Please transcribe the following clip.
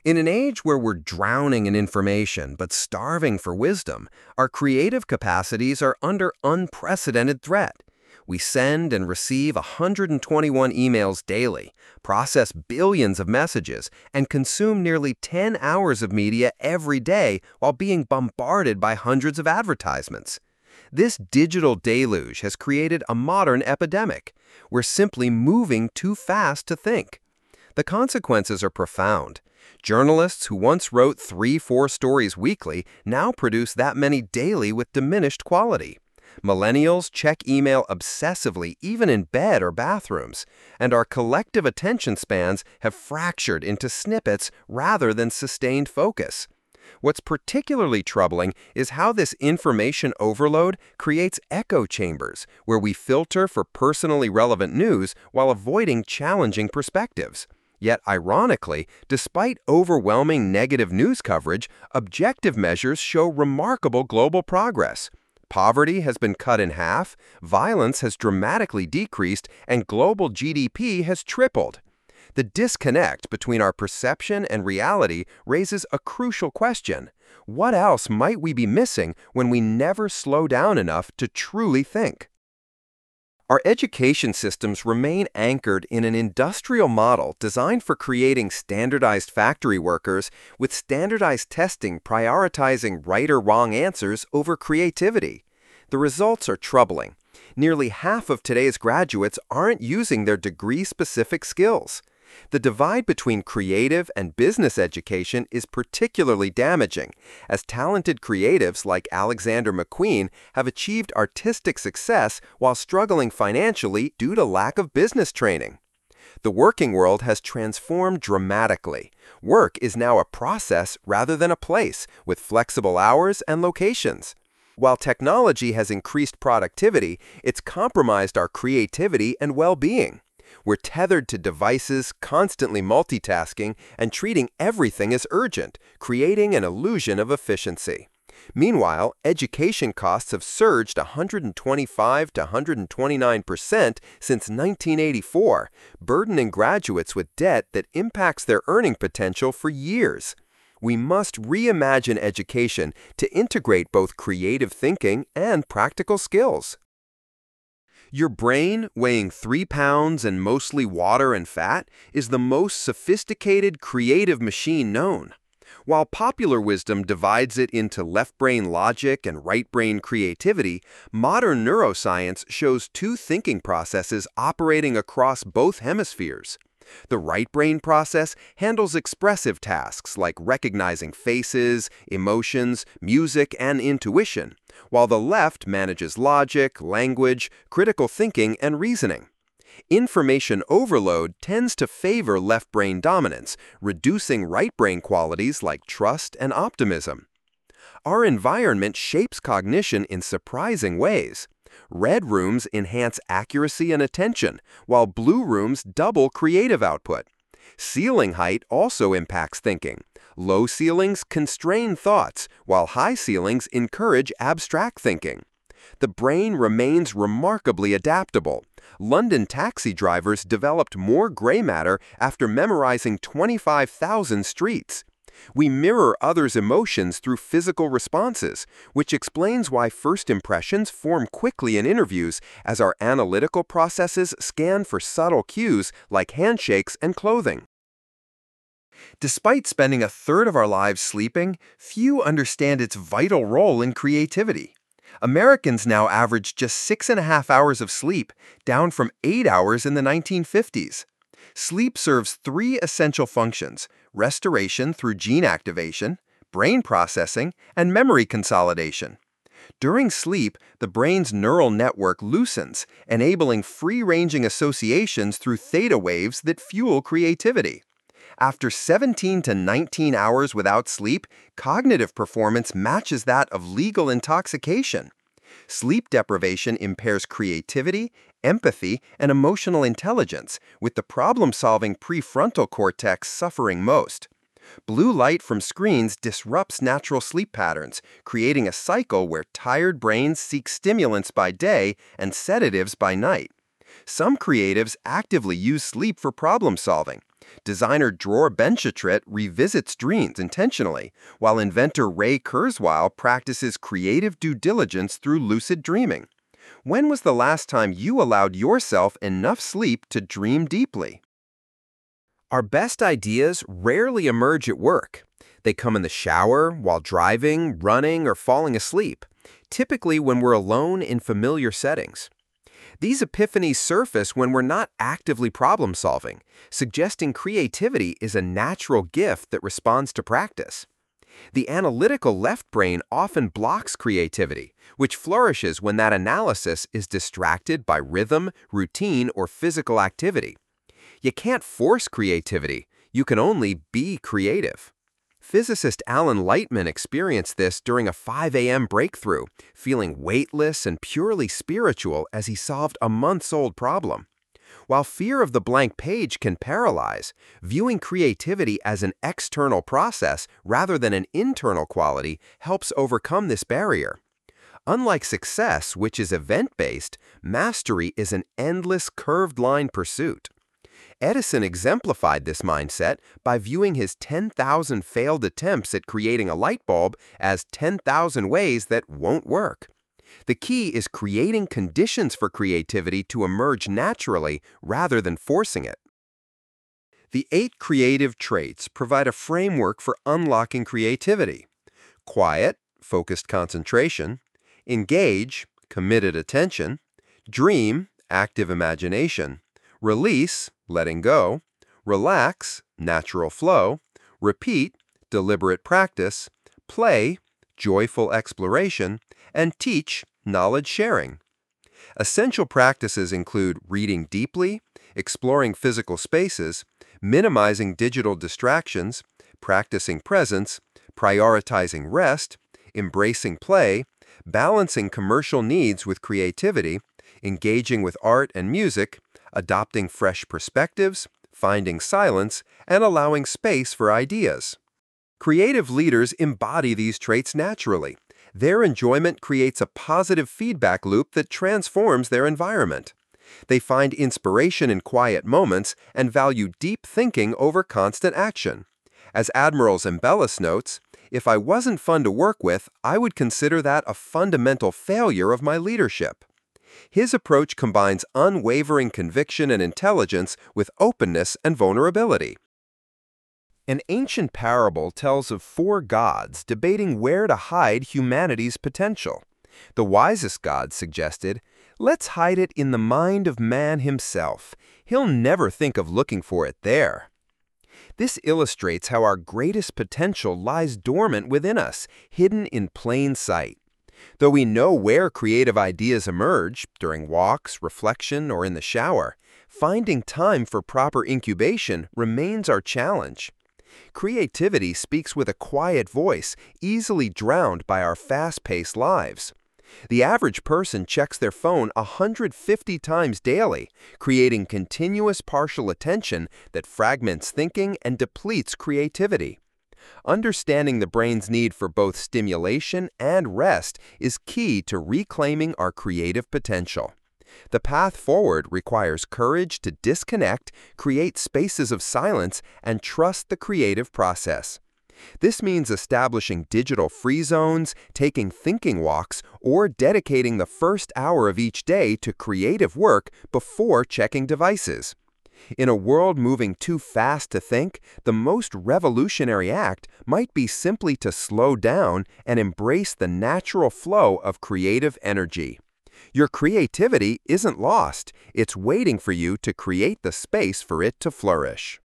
In an age where we're drowning in information but starving for wisdom, our creative capacities are under unprecedented threat. We send and receive 121 emails daily, process billions of messages, and consume nearly 10 hours of media every day while being bombarded by hundreds of advertisements. This digital deluge has created a modern epidemic. We're simply moving too fast to think. The consequences are profound. Journalists who once wrote 3-4 stories weekly now produce that many daily with diminished quality. Millennials check email obsessively even in bed or bathrooms, and our collective attention spans have fractured into snippets rather than sustained focus. What's particularly troubling is how this information overload creates echo chambers where we filter for personally relevant news while avoiding challenging perspectives. Yet, ironically, despite overwhelming negative news coverage, objective measures show remarkable global progress. Poverty has been cut in half, violence has dramatically decreased, and global GDP has tripled. The disconnect between our perception and reality raises a crucial question. What else might we be missing when we never slow down enough to truly think? Our education systems remain anchored in an industrial model designed for creating standardized factory workers, with standardized testing prioritizing right or wrong answers over creativity. The results are troubling. Nearly half of today's graduates aren't using their degree-specific skills. The divide between creative and business education is particularly damaging, as talented creatives like Alexander McQueen have achieved artistic success while struggling financially due to lack of business training. The working world has transformed dramatically. Work is now a process rather than a place, with flexible hours and locations. While technology has increased productivity, it's compromised our creativity and well-being. We're tethered to devices, constantly multitasking, and treating everything as urgent, creating an illusion of efficiency. Meanwhile, education costs have surged 125 to 129% since 1984, burdening graduates with debt that impacts their earning potential for years. We must reimagine education to integrate both creative thinking and practical skills. Your brain, weighing 3 pounds and mostly water and fat, is the most sophisticated creative machine known. While popular wisdom divides it into left brain logic and right brain creativity, modern neuroscience shows two thinking processes operating across both hemispheres. The right brain process handles expressive tasks like recognizing faces, emotions, music, and intuition, while the left manages logic, language, critical thinking, and reasoning. Information overload tends to favor left brain dominance, reducing right brain qualities like trust and optimism. Our environment shapes cognition in surprising ways. Red rooms enhance accuracy and attention, while blue rooms double creative output. Ceiling height also impacts thinking. Low ceilings constrain thoughts, while high ceilings encourage abstract thinking. The brain remains remarkably adaptable. London taxi drivers developed more gray matter after memorizing 25,000 streets. We mirror others' emotions through physical responses, which explains why first impressions form quickly in interviews as our analytical processes scan for subtle cues like handshakes and clothing. Despite spending a third of our lives sleeping, few understand its vital role in creativity. Americans now average just 6.5 hours of sleep, down from 8 hours in the 1950s. Sleep serves 3 essential functions: restoration through gene activation, brain processing, and memory consolidation. During sleep, the brain's neural network loosens, enabling free-ranging associations through theta waves that fuel creativity. After 17 to 19 hours without sleep, cognitive performance matches that of legal intoxication. Sleep deprivation impairs creativity, empathy, and emotional intelligence, with the problem-solving prefrontal cortex suffering most. Blue light from screens disrupts natural sleep patterns, creating a cycle where tired brains seek stimulants by day and sedatives by night. Some creatives actively use sleep for problem solving. Designer Dror Benchitrit revisits dreams intentionally, while inventor Ray Kurzweil practices creative due diligence through lucid dreaming. When was the last time you allowed yourself enough sleep to dream deeply? Our best ideas rarely emerge at work. They come in the shower, while driving, running, or falling asleep, typically when we're alone in familiar settings. These epiphanies surface when we're not actively problem solving, suggesting creativity is a natural gift that responds to practice. The analytical left brain often blocks creativity, which flourishes when that analysis is distracted by rhythm, routine, or physical activity. You can't force creativity, you can only be creative. Physicist Alan Lightman experienced this during a 5 a.m. breakthrough, feeling weightless and purely spiritual as he solved a months-old problem. While fear of the blank page can paralyze, viewing creativity as an external process rather than an internal quality helps overcome this barrier. Unlike success, which is event-based, mastery is an endless curved line pursuit. Edison exemplified this mindset by viewing his 10,000 failed attempts at creating a light bulb as 10,000 ways that won't work. The key is creating conditions for creativity to emerge naturally rather than forcing it. The 8 creative traits provide a framework for unlocking creativity. Quiet, focused concentration; engage, committed attention; dream, active imagination; release, letting go; relax, natural flow; repeat, deliberate practice; play, joyful exploration; and teach, knowledge sharing. Essential practices include reading deeply, exploring physical spaces, minimizing digital distractions, practicing presence, prioritizing rest, embracing play, balancing commercial needs with creativity, engaging with art and music, adopting fresh perspectives, finding silence, and allowing space for ideas. Creative leaders embody these traits naturally. Their enjoyment creates a positive feedback loop that transforms their environment. They find inspiration in quiet moments and value deep thinking over constant action. As Admiral Zambellis notes, "If I wasn't fun to work with, I would consider that a fundamental failure of my leadership." His approach combines unwavering conviction and intelligence with openness and vulnerability. An ancient parable tells of 4 gods debating where to hide humanity's potential. The wisest god suggested, "Let's hide it in the mind of man himself. He'll never think of looking for it there." This illustrates how our greatest potential lies dormant within us, hidden in plain sight. Though we know where creative ideas emerge, during walks, reflection, or in the shower, finding time for proper incubation remains our challenge. Creativity speaks with a quiet voice, easily drowned by our fast-paced lives. The average person checks their phone 150 times daily, creating continuous partial attention that fragments thinking and depletes creativity. Understanding the brain's need for both stimulation and rest is key to reclaiming our creative potential. The path forward requires courage to disconnect, create spaces of silence, and trust the creative process. This means establishing digital free zones, taking thinking walks, or dedicating the first hour of each day to creative work before checking devices. In a world moving too fast to think, the most revolutionary act might be simply to slow down and embrace the natural flow of creative energy. Your creativity isn't lost, it's waiting for you to create the space for it to flourish.